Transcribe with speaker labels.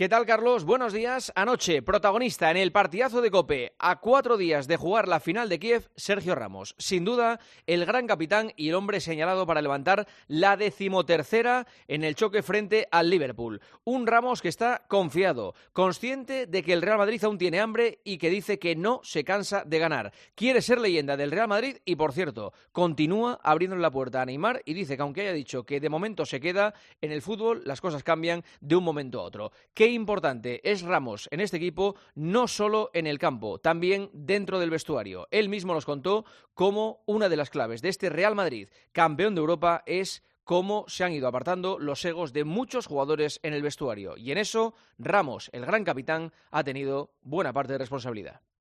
Speaker 1: ¿Qué tal, Carlos? Buenos días. Anoche, protagonista en el partidazo de COPE, a 4 días de jugar la final de Kiev, Sergio Ramos. Sin duda, el gran capitán y el hombre señalado para levantar la 13ª en el choque frente al Liverpool. Un Ramos que está confiado, consciente de que el Real Madrid aún tiene hambre y que dice que no se cansa de ganar. Quiere ser leyenda del Real Madrid y, por cierto, continúa abriendo la puerta a Neymar y dice que aunque haya dicho que de momento se queda, en el fútbol las cosas cambian de un momento a otro. Qué importante es Ramos en este equipo, no solo en el campo, también dentro del vestuario. Él mismo nos contó cómo una de las claves de este Real Madrid, campeón de Europa, es cómo se han ido apartando los egos de muchos jugadores en el vestuario. Y en eso, Ramos, el gran capitán, ha tenido buena parte de responsabilidad.